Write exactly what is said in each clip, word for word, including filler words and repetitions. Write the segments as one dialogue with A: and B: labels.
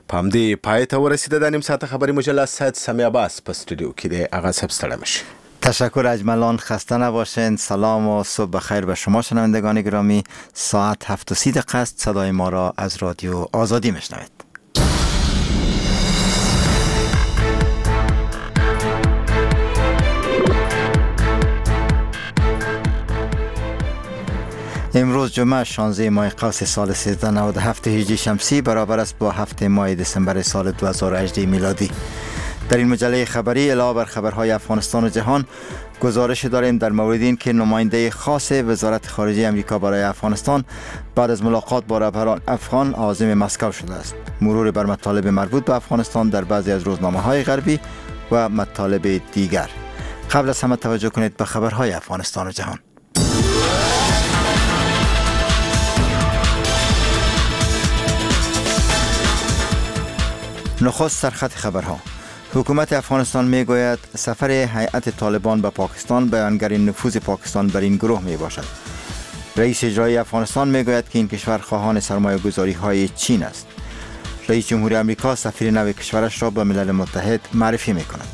A: پام دې پای ته ورسیده د نیم ساعت خبری مجله سید سمی عباس په استودیو کې دی. آغا صاحب ستړی مشي.
B: تشکر اجملان، خسته نباشین. سلام و صبح بخیر به شما شنوندگان گرامی. ساعت هفت و سی دقیقه است. صدای ما را از رادیو آزادی میشنوید. امروز جمعه شانزده ماه قوس سال سیزده نود و هفت هجری شمسی برابر است با هفته ماه دسامبر سال دو هزار و هجده میلادی. در این مجله خبری علاوه بر خبرهای افغانستان و جهان گزارش داریم در مورد این که نماینده خاص وزارت خارجه امریکا برای افغانستان بعد از ملاقات با رهبران افغان عازم مسکو شده است. مرور بر مطالب مربوط به افغانستان در بعضی از روزنامه‌های غربی و مطالب دیگر. قبل از همه توجه کنید به خبرهای افغانستان و جهان. نخست سرخط خبرها. حکومت افغانستان میگوید سفر هیئت طالبان به پاکستان بیانگر نفوذ پاکستان بر این گروه می باشد. رئیس اجرایی افغانستان میگوید که این کشور خواهان سرمایه گذاری های چین است. رئیس جمهوری آمریکا سفیر نو کشورش را به ملل متحد معرفی می کند.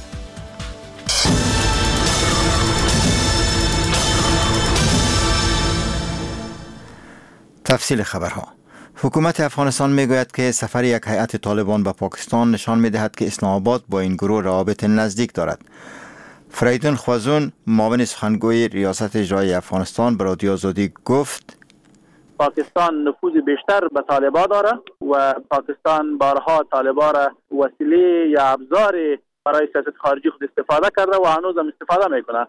B: تفصیل خبرها. حکومت افغانستان میگوید که سفر یک هیئت طالبان به پاکستان نشان میدهد که اسلام آباد با این گروه روابط نزدیک دارد. فریدون خوازون، معاون سخنگوی ریاست اجرایی افغانستان، به رادیو آزادی گفت
C: پاکستان نفوذ بیشتر به طالبان دارد و پاکستان بارها طالبان را وسیله یا ابزار برای سیاست خارجی خود استفاده کرده و هنوز هم استفاده میکنه.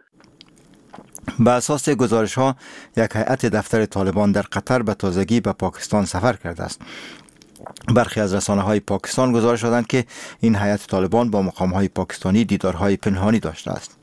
B: به اساس گزارش ها یک هیئت دفتر طالبان در قطر به تازگی به پاکستان سفر کرده است. برخی از رسانه های پاکستان گزارش دادند که این هیئت طالبان با مقام های پاکستانی دیدارهای پنهانی داشته است.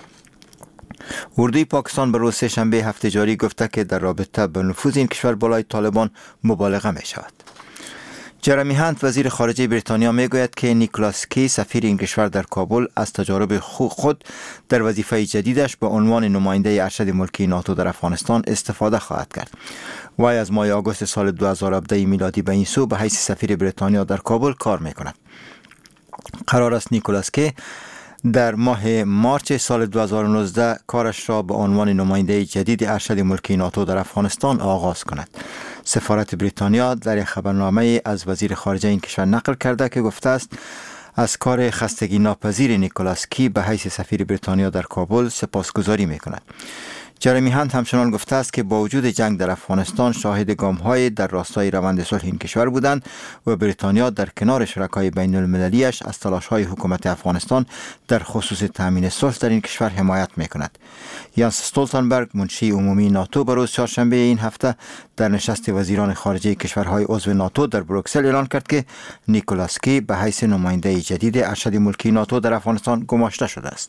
B: اردوی پاکستان به روز سه شنبه هفته جاری گفته که در رابطه با نفوذ این کشور بالای طالبان مبالغه می شود. جرمی هانت وزیر خارجه بریتانیا میگوید که نیکولاس کی سفیر این کشور در کابل از تجارب خود در وظیفه جدیدش به عنوان نماینده ارشد ملکی ناتو در افغانستان استفاده خواهد کرد. وی از ماه آگوست سال دو هزار و هفده میلادی به این سو به حیث سفیر بریتانیا در کابل کار میکند. قرار است نیکولاس کی در ماه مارچ سال دو هزار و نوزده کارش را به عنوان نماینده جدید ارشد ملکی ناتو در افغانستان آغاز کند. سفارت بریتانیا در یک خبرنامه از وزیر خارجه این کشور نقل کرده که گفته است از کار خستگی ناپذیر نیکولاس کی به حیث سفیر بریتانیا در کابل سپاسگزاری میکند. جرمی هانت همچنان گفته است که با وجود جنگ در افغانستان شاهد گام‌های در راستای روند صلح این کشور بودند و بریتانیا در کنار شرکای بین المللیش از تلاش‌های حکومت افغانستان در خصوص تامین صلح در این کشور حمایت می‌کند. یانس استولتنبرگ، منشی عمومی ناتو، به روز چهارشنبه این هفته در نشست وزیران خارجه کشورهای عضو ناتو در بروکسل اعلان کرد که نیکولاس کی به حیث نماینده جدید ارشد ملکی ناتو در افغانستان گماشته شده است.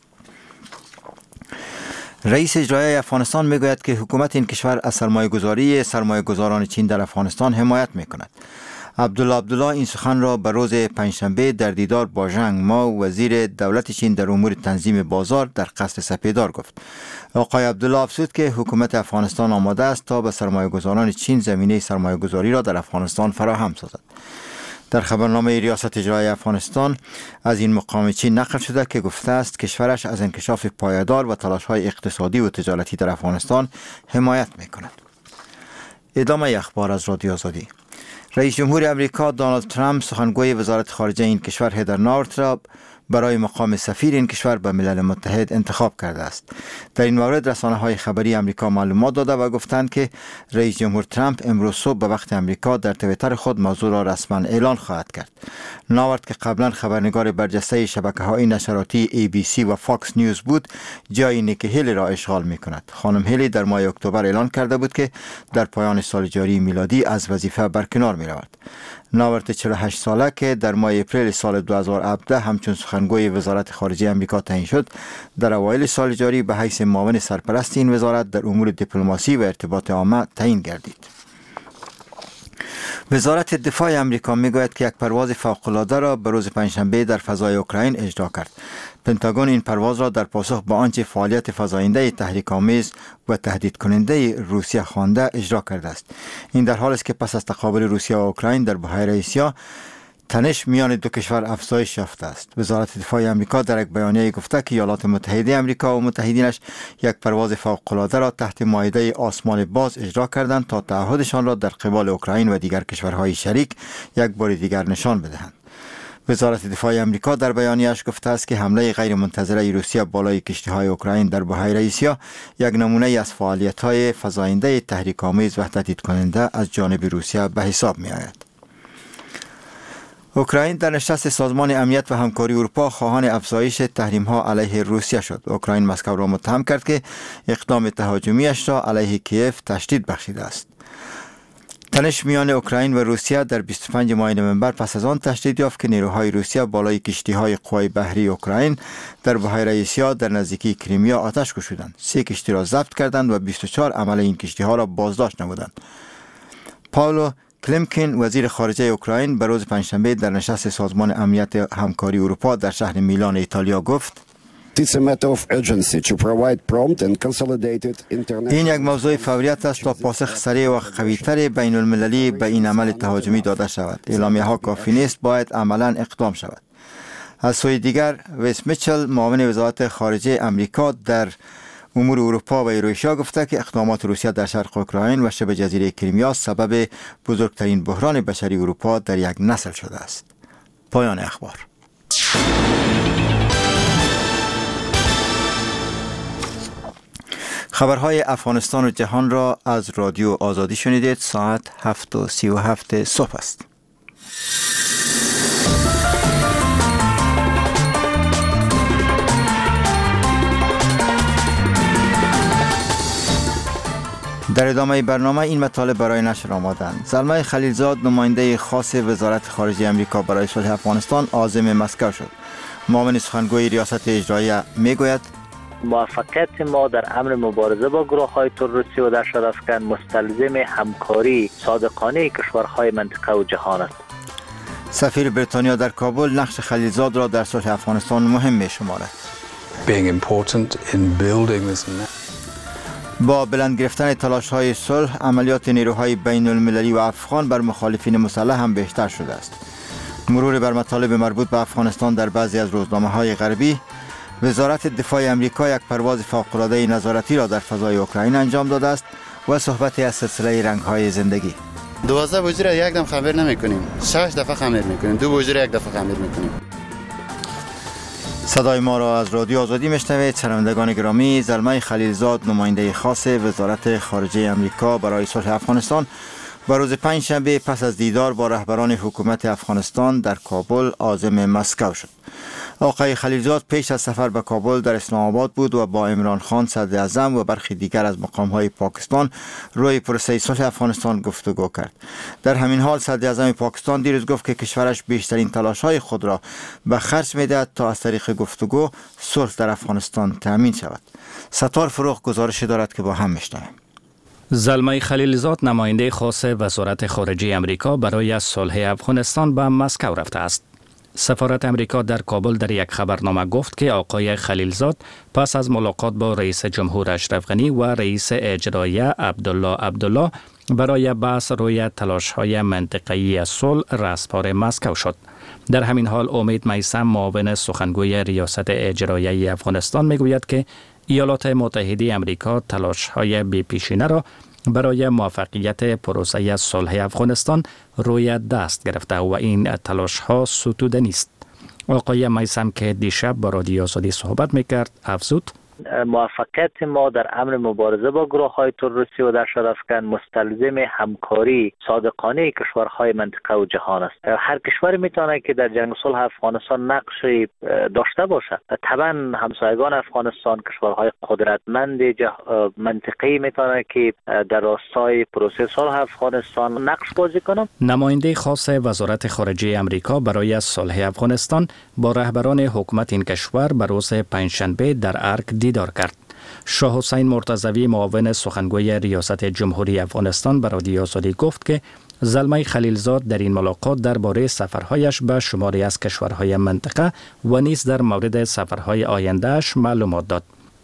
B: رئیس اجرایی افغانستان میگوید که حکومت این کشور از سرمایه گذاری سرمایه گذاران چین در افغانستان حمایت میکند. عبدالله عبدالله این سخن را به روز پنجشنبه در دیدار با ژنگ ما، وزیر دولت چین در امور تنظیم بازار، در قصر سپیدار گفت. آقای عبدالله افزود که حکومت افغانستان آماده است تا به سرمایه گذاران چین زمینه سرمایه گذاری را در افغانستان فراهم سازد. در خبرنامه ریاست اجرایی افغانستان از این مقام چین نقل شده که گفته است کشورش از انکشاف پایدار و تلاش‌های اقتصادی و تجارتی در افغانستان حمایت می‌کند. ادامه اخبار از رادیو آزادی. رئیس جمهور آمریکا دونالد ترامپ سخنگوی وزارت خارجه این کشور هدر نارت را برای مقام سفیر این کشور به ملل متحد انتخاب کرده است. در این مورد رسانه‌های خبری آمریکا معلومات داده و گفتند که رئیس جمهور ترامپ امروز صبح به وقت آمریکا در توییتر خود موضوع را رسما اعلان خواهد کرد. ناورد که قبلا خبرنگار برجسته شبکه‌های نشراتی ای بی سی و فاکس نیوز بود، جای نیکی هیلی را اشغال می‌کند. خانم هیلی در ماه اکتبر اعلان کرده بود که در پایان سال جاری میلادی از وظیفه برکنار می‌رود. ناورد چهل و هشت ساله که در ماه اپریل سال دو هزار و هفده همچون سخنگوی وزارت خارجه آمریکا تعیین شد، در اوایل سال جاری به حیث معاون سرپرست این وزارت در امور دیپلماسی و ارتباط عامه تعیین گردید. وزارت دفاع آمریکا میگوید که یک پرواز فوق‌العاده را به روز پنجشنبه در فضای اوکراین اجرا کرد. پنتاگون این پرواز را در پاسخ به آنچه فعالیت فزاینده تحریک‌آمیز و تهدید کننده روسیه خوانده اجرا کرده است. این در حالی است که پس از تقابل روسیه و اوکراین در بحیره آسیا، تنش میان دو کشور افزایش یافته است. وزارت دفاع آمریکا در یک بیانیه گفته که ایالات متحده آمریکا و متحدینش یک پرواز فوق‌العاده را تحت مائده آسمان باز اجرا کردند تا تعهدشان را در قبال اوکراین و دیگر کشورهای شریک یک بار دیگر نشان بدهند. وزارت دفاع آمریکا در بیانیه‌اش گفته است که حمله غیرمنتظره روسیه بالای کشتی‌های اوکراین در بحیره آسیا یک نمونه از فعالیت‌های فزاینده تحریک‌آمیز و تهدید کننده از جانب روسیه به حساب می‌آید. اوکراین در نشست سازمان امنیت و همکاری اروپا خواهان افزایش تحریم‌ها علیه روسیه شد. اوکراین مسکو را متهم کرد که اقدام تهاجمی‌اش را علیه کیف تشدید بخشیده است. تنش میان اوکراین و روسیه در بیست و پنجم ماه نوامبر پس از آن تشدید یافت که نیروهای روسیه بالای کشتی‌های قوای بحری اوکراین در بحیره آسیا در نزدیکی کریمیا آتش گشودند. سه کشتی را ضبط کردند و بیست و چهار عمل این کشتی‌ها را بازداشت نمودند. پاولو کلمکین وزیر خارجه اوکراین به روز پنجشنبه در نشست سازمان امنیت همکاری اروپا در شهر میلان ایتالیا گفت: این یک موضوع فوریت است تا پاسخ سریع و قوی‌تر بین المللی به این عمل تهاجمی داده شود. اعلامیه ها کافی نیست، باید عملاً اقدام شود. از سوی دیگر ویس میچل معاون وزارت خارجه آمریکا در امور اروپا و ایروشیا گفته که اقدامات روسیه در شرق اوکراین و شبه جزیره کریمیا سبب بزرگترین بحران بشری اروپا در یک نسل شده است. پایان اخبار. خبرهای افغانستان و جهان را از رادیو آزادی شنیدید. ساعت هفت و سی و هفت صبح است. در ادامه برنامه این مطالب برای نشر آمدند. زلمه خلیلزاد نماینده خاص وزارت خارجه آمریکا برای صلح افغانستان عازم مسکو شد. معاون سخنگوی ریاست اجراییه میگوید
D: موفقیت ما در امر مبارزه با گروه‌های تروریستی و دهشت افکن مستلزم همکاری صادقانه کشورهای منطقه و جهان است.
B: سفیر بریتانیا در کابل نقش خلیلزاد را در صلح افغانستان مهم می‌شمارد. با بلند گرفتن تلاش‌های صلح، عملیات نیروهای بین المللی و افغان بر مخالفین مسلح هم بیشتر شده است. مرور بر مطالب مربوط به افغانستان در بعضی از روزنامه‌های غربی، وزارت دفاع آمریکا یک پرواز فوق‌العاده نظارتی را در فضای اوکراین انجام داده است و صحبت از سلسله رنگ‌های زندگی.
E: دوازده بوجی را یک دم خمیر نمی‌کنیم، شش دفعه خمیر می‌کنیم، دو بوجی را یک دفعه خمیر می‌کنیم.
B: صدای ما را از رادیو آزادی میشنوید. شنوندگان گرامی، زلمه خلیلزاد نماینده خاص وزارت خارجه آمریکا برای صلح افغانستان و روز پنجشنبه پس از دیدار با رهبران حکومت افغانستان در کابل عازم مسکو شد. آقای خلیلزاد پیش از سفر به کابل در اسلام آباد بود و با عمران خان صدر اعظم و برخی دیگر از مقام‌های پاکستان روی پروسه صلح افغانستان گفتگو کرد. در همین حال صدر اعظم پاکستان دیروز گفت که کشورش بیشترین تلاش‌های خود را به خرج می‌دهد تا از طریق گفتگو صلح در افغانستان تأمین شود. ستار فروغ گزارشی دارد که با هم می‌شنویم.
F: زلمه خلیلزاد نماینده خاص وزارت خارجه آمریکا برای صلح افغانستان به مسکو رفته است. سفارت آمریکا در کابل در یک خبرنامه گفت که آقای خلیلزاد پس از ملاقات با رئیس جمهور اشرف غنی و رئیس اجراییه عبدالله عبدالله برای بحث روی تلاش‌های منطقه‌ای صلح رسپار مسکو شد. در همین حال امید میثم معاون سخنگوی ریاست اجراییه افغانستان میگوید که ایالات متحده آمریکا تلاش‌های بی‌پیشینه را برای موفقیت پروسه صلح افغانستان روی دست گرفته و این تلاش‌ها ستوده نیست. آقای میثم که دیشب با رادیو آزادی صحبت میکرد افزود:
D: موفقیت ما در امر مبارزه با گروه‌های تروریستی و دهشت افکن مستلزم همکاری صادقانه کشورهای منطقه و جهان است. هر کشوری میتونه که در جنگ صلح افغانستان نقشی داشته باشد. طبعا همسایگان افغانستان کشورهای قدرتمند منطقه‌ای میتونه که در راستای پروسه صلح افغانستان نقش بازی کنند.
F: نماینده خاص وزارت خارجه آمریکا برای صلح افغانستان با رهبران حکومت این کشور به روز پنجشنبه در ارک دیدار کرد. شاه حسین مرتضوی معاون سخنگوی ریاست جمهوری افغانستان به رادیو آزادی گفت که زلمه خلیلزاد در این ملاقات درباره سفرهایش به شماری از کشورهای منطقه و نیز در مورد سفرهای آیندهش معلومات داد.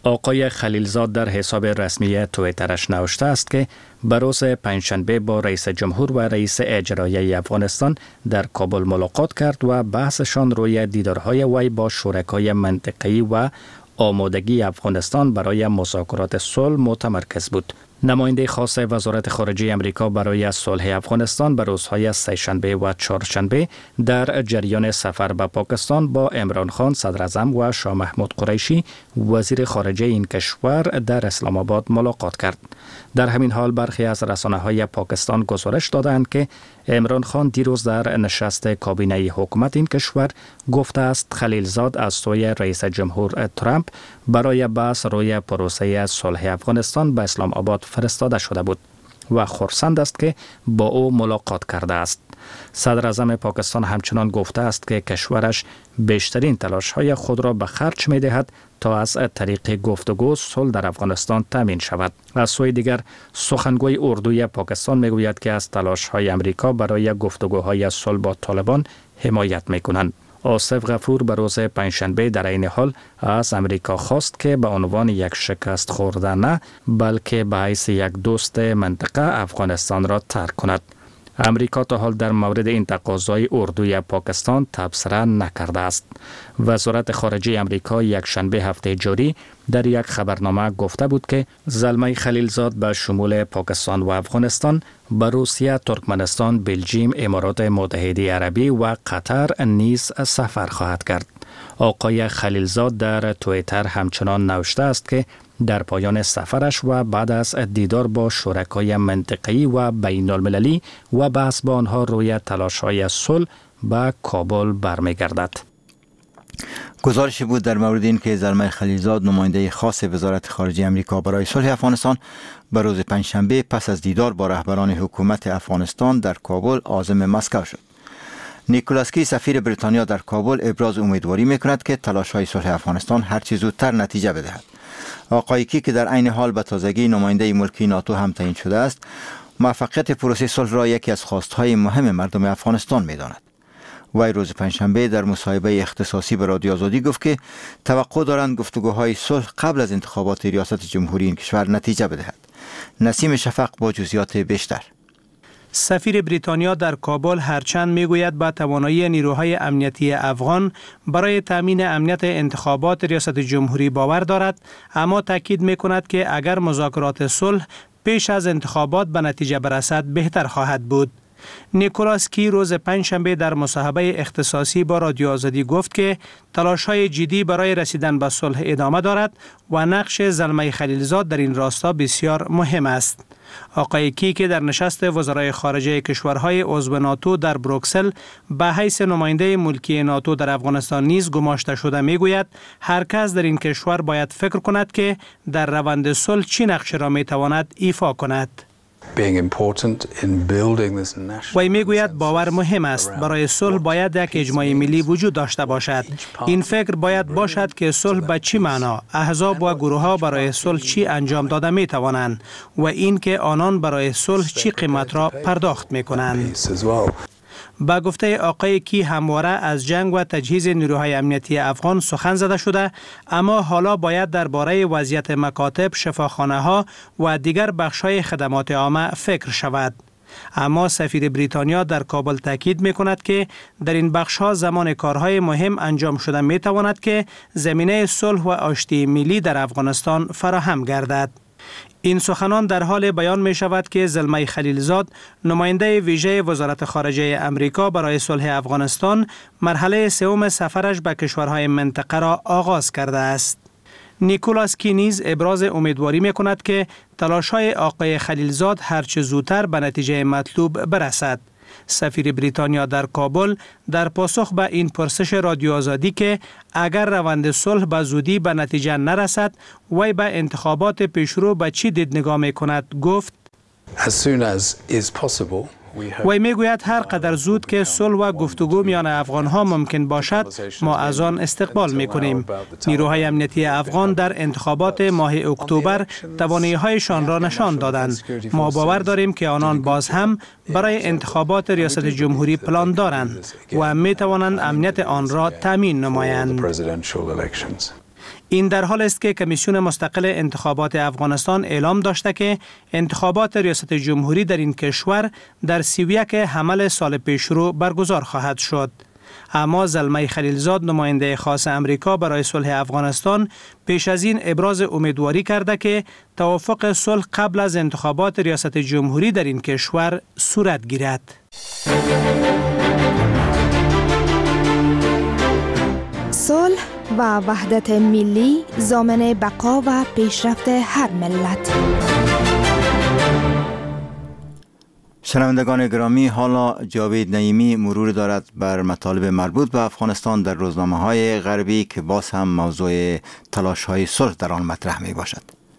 F: آقای خلیلزاد در حساب رسمی توییترش نوشته است که به روز پنجشنبه با رئیس جمهور و رئیس اجرایی افغانستان در کابل ملاقات کرد و بحثشان روی دیدارهای وی با شرکای منطقه‌ای و آمادگی افغانستان برای مذاکرات صلح متمرکز بود. نماینده خاص وزارت خارجه امریکا برای صلح افغانستان به روزهای سه‌شنبه و چهارشنبه در جریان سفر به پاکستان با عمران خان صدر اعظم و شاه محمود قریشی وزیر خارجه این کشور در اسلام آباد ملاقات کرد. در همین حال برخی از رسانه‌های پاکستان گزارش دادند که عمران خان دیروز در نشست کابینه حکومت این کشور گفته است خلیلزاد از سوی رئیس جمهور ترامپ برای بحث روی پروسه صلح افغانستان به اسلام آباد فرستاده شده بود و خرسند است که با او ملاقات کرده است. صدر اعظم پاکستان همچنان گفته است که کشورش بیشترین تلاش‌های خود را به خرج می‌دهد تا از طریق گفتگو صلح در افغانستان تامین شود. از سوی دیگر سخنگوی اردوی پاکستان میگوید که از تلاش‌های امریکا برای گفتگوهای صلح با طالبان حمایت می‌کنند. آصف غفور به روز پنجشنبه در این حال از امریکا خواست که به عنوان یک شکست خورده نه بلکه به حیث یک دوست منطقه افغانستان را ترک کند. امریکا تا حال در مورد این تقاضای اردوی پاکستان تبصره نکرده است. وزارت خارجه امریکا یک شنبه هفته جاری در یک خبرنامه گفته بود که زلمه خلیلزاد به شمول پاکستان و افغانستان به روسیه، ترکمنستان، بلژیم، امارات متحده عربی و قطر نیز سفر خواهد کرد. آقای خلیلزاد در توییتر همچنان نوشته است که در پایان سفرش و بعد از دیدار با شرکای منطقه‌ای و بین المللی و بحث با آنها روی تلاش‌های صلح به کابل برمیگردد.
B: گزارشی بود در مورد این که زلمه خلیلزاد نماینده خاص وزارت خارجه امریکا برای صلح افغانستان به روز پنجشنبه پس از دیدار با رهبران حکومت افغانستان در کابل عازم مسکو شد. نیکولاسکی سفیر بریتانیا در کابل ابراز امیدواری می‌کند که تلاش‌های صلح افغانستان هر چه زودتر نتیجه بدهد. آقای کی که در عین حال به تازگی نماینده ملکی ناتو هم تعیین شده است، موفقیت پروسه صلح را یکی از خواستهای مهم مردم افغانستان می‌داند. وی روز پنجشنبه در مصاحبه اختصاصی به رادیو آزادی گفت که توقع دارند گفتگوهای صلح قبل از انتخابات ریاست جمهوری این کشور نتیجه بدهد. نسیم شفق با جزئیات بیشتر.
G: سفیر بریتانیا در کابل هرچند میگوید با توانایی نیروهای امنیتی افغان برای تامین امنیت انتخابات ریاست جمهوری باور دارد، اما تاکید میکند که اگر مذاکرات صلح پیش از انتخابات به نتیجه برسد بهتر خواهد بود. نیکولاس کی روز پنجشنبه در مصاحبه اختصاصی با رادیو آزادی گفت که تلاش‌های جدی برای رسیدن به صلح ادامه دارد و نقش زلمه خلیلزاد در این راستا بسیار مهم است. آقای کی که در نشست وزرای خارجه کشورهای عضو ناتو در بروکسل به حیث نماینده ملکی ناتو در افغانستان نیز گماشته شده میگوید هر کس در این کشور باید فکر کند که در روند صلح چه نقش را میتواند ایفا کند. وی میگوید باور مهم است. برای صلح باید یک اجماع ملی وجود داشته باشد. این فکر باید باشد که صلح به چی معنا، احزاب و گروه ها برای صلح چی انجام داده می توانند و این که آنان برای صلح چی قیمت را پرداخت می کنند. با گفته آقای کی همواره از جنگ و تجهیز نیروهای امنیتی افغان سخن زده شده، اما حالا باید درباره وضعیت مکاتب، شفاخانه ها و دیگر بخش‌های خدمات عامه فکر شود. اما سفیر بریتانیا در کابل تاکید می کند که در این بخش‌ها زمان کارهای مهم انجام شده می تواند که زمینه صلح و آشتی ملی در افغانستان فراهم گردد. این سخنان در حال بیان می شود که زلمه خلیلزاد نماینده ویژه وزارت خارجه امریکا برای صلح افغانستان مرحله سوم سفرش به کشورهای منطقه را آغاز کرده است. نیکولاس کی نیز ابراز امیدواری می کند که تلاش‌های آقای خلیلزاد هرچه زودتر به نتیجه مطلوب برسد. سفیر بریتانیا در کابل در پاسخ به این پرسش رادیو آزادی که اگر روند صلح به زودی به نتیجه نرسد وی به انتخابات پیشرو به چی دید نگاه می کند گفت وی میگوید هر قدر زود که صلح و گفتگو میان افغان ها ممکن باشد ما از آن استقبال میکنیم. نیروهای امنیتی افغان در انتخابات ماه اکتبر توانایی هایشان را نشان دادند. ما باور داریم که آنان باز هم برای انتخابات ریاست جمهوری پلان دارند و می توانند امنیت آن را تامین نمایند. این در حال است که کمیسیون مستقل انتخابات افغانستان اعلام داشته که انتخابات ریاست جمهوری در این کشور در سی و یک حمل سال پیشرو برگزار خواهد شد. اما زلمه خلیلزاد نماینده خاص امریکا برای صلح افغانستان پیش از این ابراز امیدواری کرده که توافق صلح قبل از انتخابات ریاست جمهوری در این کشور صورت گیرد.
H: صلح و وحدت ملی ضامن بقا و پیشرفت هر ملت.
B: شنوندگان گرامی، حالا جاوید نعیمی مرور دارد بر مطالب مربوط به افغانستان در روزنامه‌های غربی که باز هم موضوع تلاش‌های صلح در آن مطرح می باشد.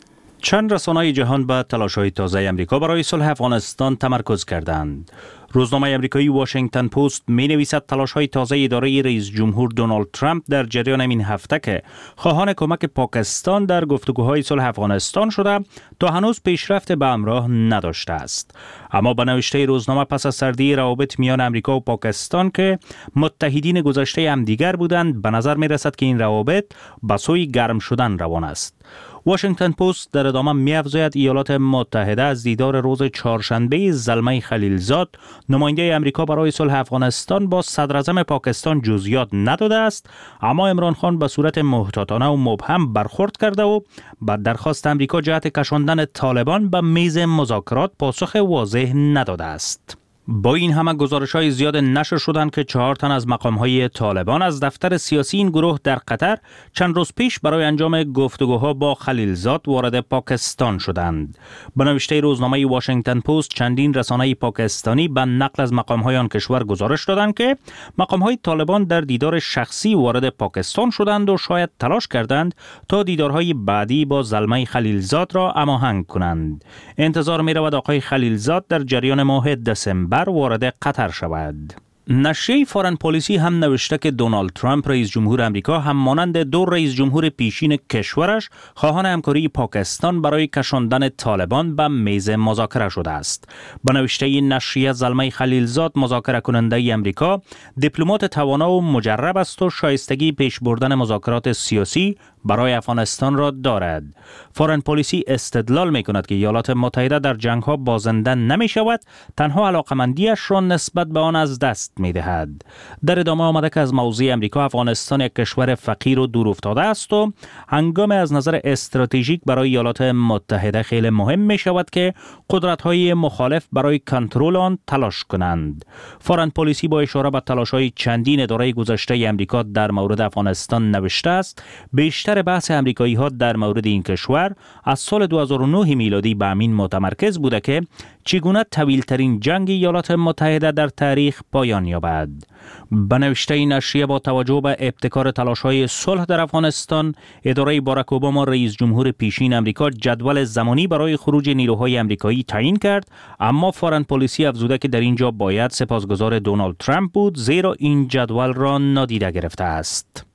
F: چند رسانه‌های جهان به تلاش‌های تازه امریکا برای صلح افغانستان تمرکز کردند. روزنامه امریکایی واشنگتن پست می نویسد تلاش‌های تازه اداره رئیس جمهور دونالد ترامپ در جریان این هفته که خواهان کمک پاکستان در گفتگوهای صلح افغانستان شده تا هنوز پیشرفت به همراه نداشته است. اما به نوشته روزنامه پس از سردی روابط میان امریکا و پاکستان که متحدین گذشته همدیگر بودند، به نظر می رسد که این روابط به سوی گرم شدن روان است. واشنگتن پست در ادامه می‌افزاید ایالات متحده از دیدار روز چهارشنبه زلمه خلیلزاد نماینده امریکا برای صلح افغانستان با صدراعظم پاکستان جزئیات نداده است، اما عمران خان به صورت محتاطانه و مبهم برخورد کرده و با درخواست امریکا جهت کشاندن طالبان به میز مذاکرات پاسخ واضح نداده است. با این همه گزارش‌های زیاد نشر شدند که چهار تن از مقام‌های طالبان از دفتر سیاسی این گروه در قطر چند روز پیش برای انجام گفتگوها با خلیلزاد وارد پاکستان شدند. به نوشته روزنامه واشنگتن پست چندین رسانه پاکستانی به نقل از مقام‌های آن کشور گزارش دادند که مقام‌های طالبان در دیدار شخصی وارد پاکستان شدند و شاید تلاش کردند تا دیدارهای بعدی با زلمه خلیلزاد را هماهنگ کنند. انتظار می‌رود آقای خلیلزاد در جریان ماه دسامبر وارد قطر شود. نشریه فارن پالیسی هم نوشته که دونالد ترامپ رئیس جمهور امریکا هم مانند دو رئیس جمهور پیشین کشورش خواهان همکاری پاکستان برای کشاندن طالبان به میز مذاکره شده است. به نوشته نشریه زلمه خلیلزاد مذاکره کننده امریکا دیپلمات توانا و مجرب است و شایستگی پیش بردن مذاکرات سیاسی برای افغانستان را دارد. فارن پالیسی استدلال می کند که ایالات متحده در جنگ ها بازنده نمی شود، تنها علاقمندیش را نسبت به آن از دست می دهد. در ادامه آمده که از موضوع امریکا افغانستان یک کشور فقیر و دور افتاده است و هنگام از نظر استراتژیک برای ایالات متحده خیلی مهم می شود که قدرت های مخالف برای کنترل آن تلاش کنند. فارن پالیسی با اشاره به تلاش های چندین اداره گذشته امریکا در مورد افغانستان نوشته است بیشتر بحث امریکایی ها در مورد این کشور از سال دو هزار و نه میلادی به همین متمرکز بوده که چگونه طویل ترین جنگ ایالات متحده در تاریخ پایان یابد. به نوشته نشریه با توجه به ابتکار تلاش‌های صلح در افغانستان، اداره باراک اوباما رئیس جمهور پیشین امریکا جدول زمانی برای خروج نیروهای امریکایی تعیین کرد، اما فارن پالیسی افزوده که در اینجا باید سپاسگزار دونالد ترامپ بود زیرا این جدول را نادیده گرفته است.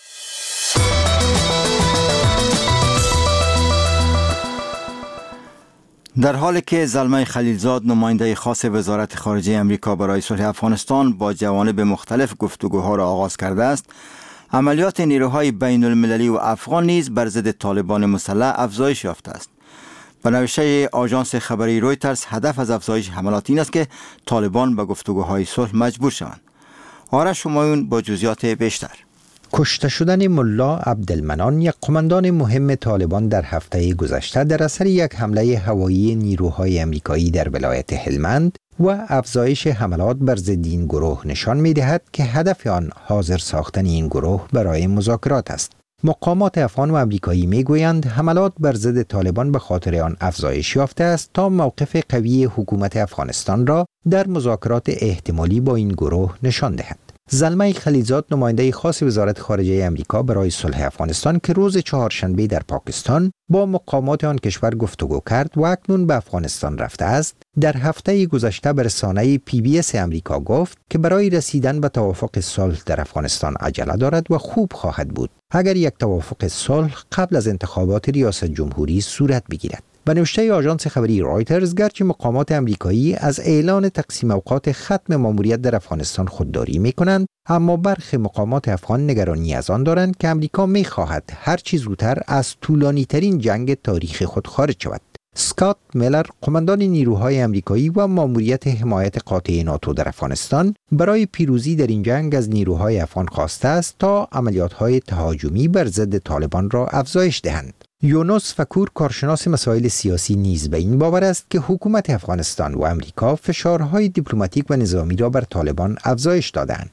B: در حالی که زلمه خلیلزاد نماینده خاص وزارت خارجه امریکا برای صلح افغانستان با جوانب مختلف گفتگوها را آغاز کرده است، عملیات نیروهای بین المللی و افغان نیز بر ضد طالبان مسلح افزایش یافته است. به نوشته آژانس خبری رویترز، هدف از افزایش حملات این است که طالبان به گفتگوهای صلح مجبور شوند. آرش همایون با جزئیات بیشتر.
I: کشته شدن ملا عبدالمنان، یک قماندان مهم طالبان در هفته گذشته در اثر یک حمله هوایی نیروهای امریکایی در ولایت هلمند و افزایش حملات بر ضد این گروه نشان می‌دهد که هدف آن حاضر ساختن این گروه برای مذاکرات است. مقامات افغان و امریکایی میگویند حملات بر ضد طالبان به خاطر آن افزایش یافته است تا موقف قوی حکومت افغانستان را در مذاکرات احتمالی با این گروه نشان دهد. زلمه خلیلزاد نماینده خاص وزارت خارجه امریکا برای صلح افغانستان که روز چهارشنبه در پاکستان با مقامات آن کشور گفتگو کرد و اکنون به افغانستان رفته است، در هفته گذشته به رسانه پی بی اس امریکا گفت که برای رسیدن به توافق صلح در افغانستان عجله دارد و خوب خواهد بود اگر یک توافق صلح قبل از انتخابات ریاست جمهوری صورت بگیرد. به نوشته آژانس خبری رایترز، گرچه مقامات امریکایی از اعلان تقسیم اوقات ختم ماموریت در افغانستان خودداری می‌کنند، اما برخی مقامات افغان نگرانی از آن دارند که امریکا می‌خواهد هر چه زودتر از طولانی‌ترین جنگ تاریخ خود خارج شود. اسکات میلر، قماندان نیروهای امریکایی و ماموریت حمایت قاطع ناتو در افغانستان، برای پیروزی در این جنگ از نیروهای افغان خواسته است تا عملیات‌های تهاجمی بر ضد طالبان را افزایش دهند. یونس فکور، کارشناس مسائل سیاسی، نیز به این باور است که حکومت افغانستان و امریکا فشارهای دیپلماتیک و نظامی را بر طالبان افزایش دادند.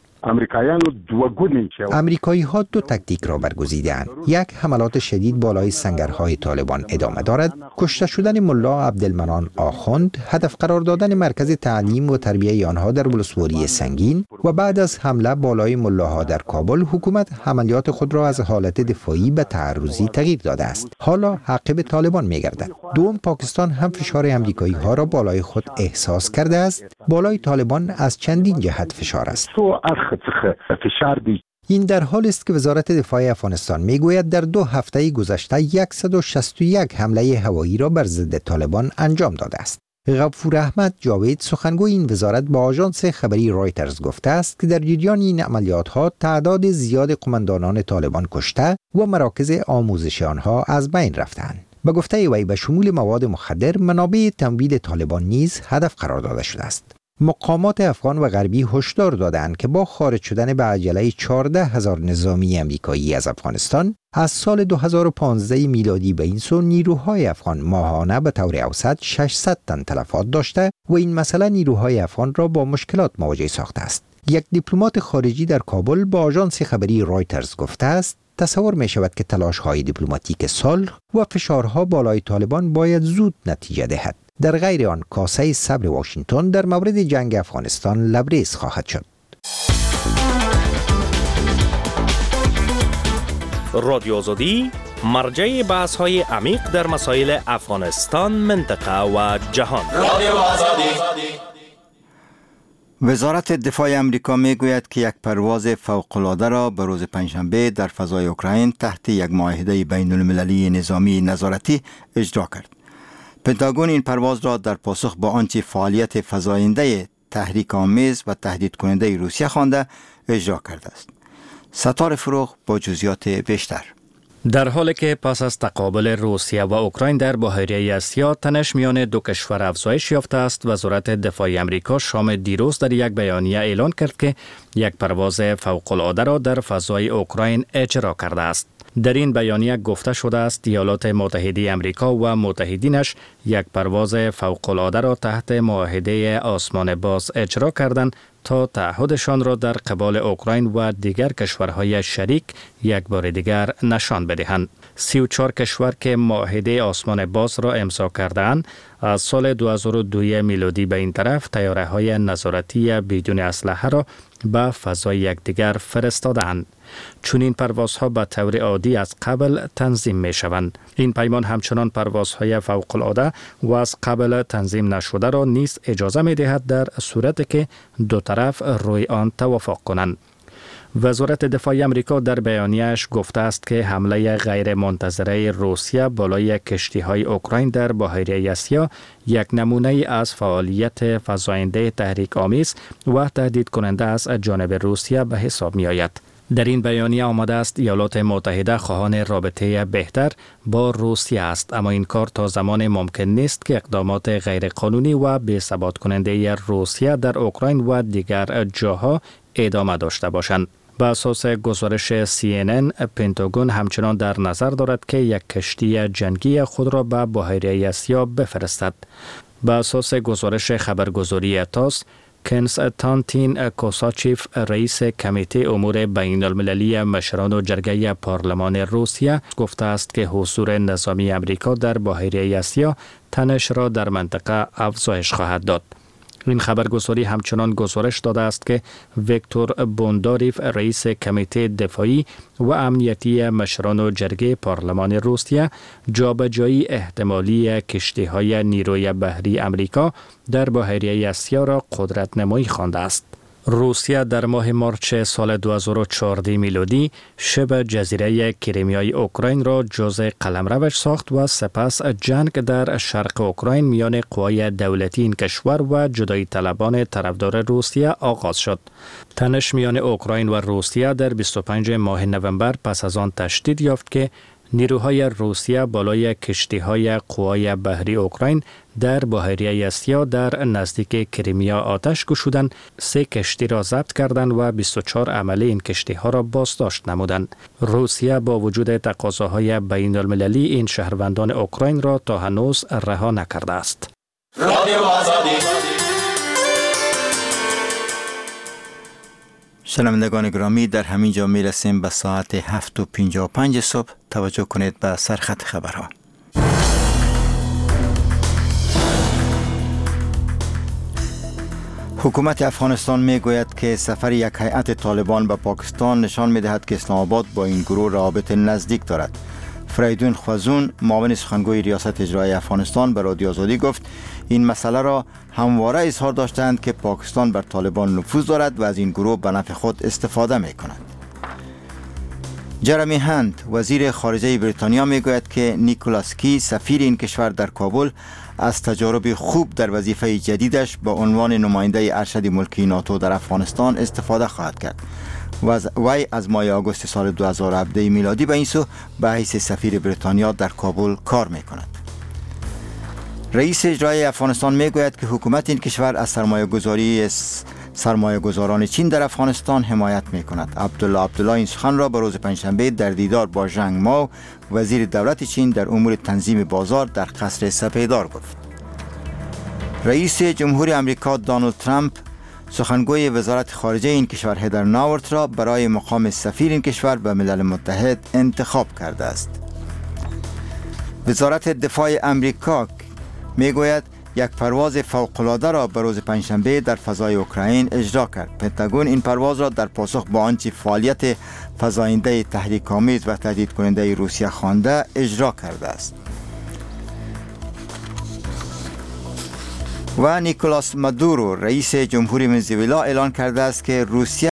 I: امریکایی ها دو تکتیک را برگزیدند. یک، حملات شدید بالای سنگرهای طالبان ادامه دارد. کشته شدن ملا عبدالمنان آخوند، هدف قرار دادن مرکز تعلیم و تربیه آنها در ولسوالی سنگین و بعد از حمله بالای ملاها در کابل، حکومت عملیات خود را از حالت دفاعی به تعرضی تغییر داده است. حالا عقب طالبان می‌گردد. دوم، پاکستان هم فشار امریکایی ها را بالای خود احساس کرده است. بالای طالبان از چندین جهت فشار است. این در حال است که وزارت دفاع افغانستان میگوید در دو هفته گذشته صد و شصت و یک حمله هوایی را بر ضد طالبان انجام داده است. غفور احمد جاوید، سخنگوی این وزارت، با آژانس خبری رایترز گفته است که در جریان این عملیات‌ها تعداد زیاد قماندانان طالبان کشته و مراکز آموزش آنها از بین رفتند. به گفته وی به شمول مواد مخدر، منابع تمویل طالبان نیز هدف قرار داده شده است. مقامات افغان و غربی هشدار دادند که با خارج شدن به عجله چهارده هزار نظامی امریکایی از افغانستان از سال دو هزار و پانزده میلادی به این سو، نیروهای افغان ماهانه به طور اوسط ششصد تن تلفات داشته و این مسئله نیروهای افغان را با مشکلات مواجه ساخته است. یک دیپلمات خارجی در کابل با آژانس خبری رایترز گفته است تصور می شود که تلاش‌های دیپلماتیک صلح و فشارها بالای طالبان باید زود نتیجه دهد. در غیر آن کاسه صبر واشنگتن در مورد جنگ افغانستان لبریز خواهد شد.
J: رادیو آزادی، مرجع بحث‌های عمیق در مسائل افغانستان، منطقه و جهان. رادیو آزادی.
B: وزارت دفاع امریکا میگوید که یک پرواز فوق‌العاده را به روز پنجشنبه در فضای اوکراین تحت یک معاهده بین المللی نظامی نظارتی اجرا کرد. پنتاگون این پرواز را در پاسخ به آنچه فعالیت فزاینده تحریک آمیز و تهدید کننده روسیه خوانده اجرا کرده است. ستار فروغ با جزئیات بیشتر.
F: در حالی که پس از تقابل روسیه و اوکراین در بحیره آسیا تنش میان دو کشور افزایش یافته است، وزارت دفاع امریکا شام دیروز در یک بیانیه اعلان کرد که یک پرواز فوق‌العاده را در فضای اوکراین اجرا کرده است. در این بیانیه گفته شده است ایالات متحده امریکا و متحدینش یک پرواز فوق‌العاده را تحت معاهده آسمان باز اجرا کردند تا تعهدشان را در قبال اوکراین و دیگر کشورهای شریک یک بار دیگر نشان بدهند. سی و چهار کشور که معاهده آسمان باز را امضا کردند از سال دو هزار و دو میلادی به این طرف طیاره‌های نظارتی بدون اسلحه را به فضای یکدیگر فرستادند. چون این پروازها به طور عادی از قبل تنظیم می شوند. این پیمان همچنان پروازهای فوق‌العاده و از قبل تنظیم نشده را نیز اجازه می دهد در صورتی که دو طرف روی آن توافق کنند. وزارت دفاع امریکا در بیانیه‌اش گفته است که حمله غیر منتظره روسیه بالای کشتی‌های اوکراین در بحیره آسیا یک نمونه از فعالیت فزاینده تحریک آمیز و تهدید کننده از جانب روسیه به حساب می آید. در این بیانیه آمده است ایالات متحده خواهان رابطه بهتر با روسیه است، اما این کار تا زمان ممکن نیست که اقدامات غیرقانونی و بی‌ثبات کننده روسیه در اوکراین و دیگر جاها ادامه داشته باشند. به اساس گزارش سی ان ان، پنتاگون همچنان در نظر دارد که یک کشتی جنگی خود را به بحیره آسیا بفرستد. به اساس گزارش خبرگزاری تاس، کنستانتین کوساچیف، رئیس کمیته امور بین المللی مشران و جرگه پارلمان روسیه، گفته است که حضور نظامی امریکا در بحیره آسیا تنش را در منطقه افزایش خواهد داد. این خبرگزاری همچنان گزارش داده است که ویکتور بونداریف، رئیس کمیته دفاعی و امنیتی مشران و جرگه پارلمان روسیه، جابجایی احتمالی کشتی‌های نیروی بحری امریکا در بحیره آسیا را قدرت نمایی خوانده است. روسیه در ماه مارچ سال دو هزار و چهارده میلادی شبه جزیره کریمیای اوکراین را جزء قلمروش ساخت و سپس جنگ در شرق اوکراین میان قوای دولتی این کشور و جدایی طلبان طرفدار روسیه آغاز شد. تنش میان اوکراین و روسیه در بیست و پنجم ماه نوامبر پس از آن تشدید یافت که نیروهای روسیه بالای کشتی‌های قوای بحری اوکراین در بحیره اسیا در نزدیک کریمیا آتش گشودند، سه کشتی را ضبط کردند و بیست و چهار عمله این کشتی‌ها را بازداشت نمودند. روسیه با وجود تقاضاهای بین المللی این شهروندان اوکراین را تا هنوز رها نکرده است. رادیو آزادی.
B: شنوندگان گرامی، در همین جا می رسیم به ساعت هفت و پنجاه و پنج صبح. توجه کنید به سرخط خبرها. حکومت افغانستان می گوید که سفر یک هیئت طالبان به پاکستان نشان می دهد که اسلام آباد با این گروه روابط نزدیک دارد. فریدون خوازون، معاون سخنگوی ریاست اجرایی افغانستان، به رادیو آزادی گفت این مسئله را همواره اظهار داشتند که پاکستان بر طالبان نفوذ دارد و از این گروه به نفع خود استفاده می کند. جرمی هند، وزیر خارجه بریتانیا، می گوید که نیکولاس کی، سفیر این کشور در کابل، از تجارب خوب در وظیفه جدیدش به عنوان نماینده ارشد ملکی ناتو در افغانستان استفاده خواهد کرد. وی از ماه آگوست سال دو هزار و هفده میلادی به این سو به حیث سفیر بریتانیا در کابل کار می کند. رئیس اجرایی افغانستان می گوید که حکومت این کشور از سرمایه گذاری سرمایه گذاران چین در افغانستان حمایت می کند. عبدالله عبدالله این سخن را به روز پنجشنبه در دیدار با ژنگ ماو، وزیر دولت چین در امور تنظیم بازار، در قصر سپیدار گفت. رئیس جمهوری آمریکا دونالد ترامپ سخنگوی وزارت خارجه این کشور هدر ناورت را برای مقام سفیر این کشور به ملل متحد انتخاب کرده است. وزارت دفاع آمریکا می گوید یک پرواز فوق‌العاده را به روز پنجشنبه در فضای اوکراین اجرا کرد. پنتاگون این پرواز را در پاسخ به آنچه فعالیت فزاینده تحریک‌آمیز و تهدید کننده روسیه خوانده اجرا کرده است. و نیکولاس مادورو، رئیس جمهوری ونزوئلا، اعلان کرده است که روسیه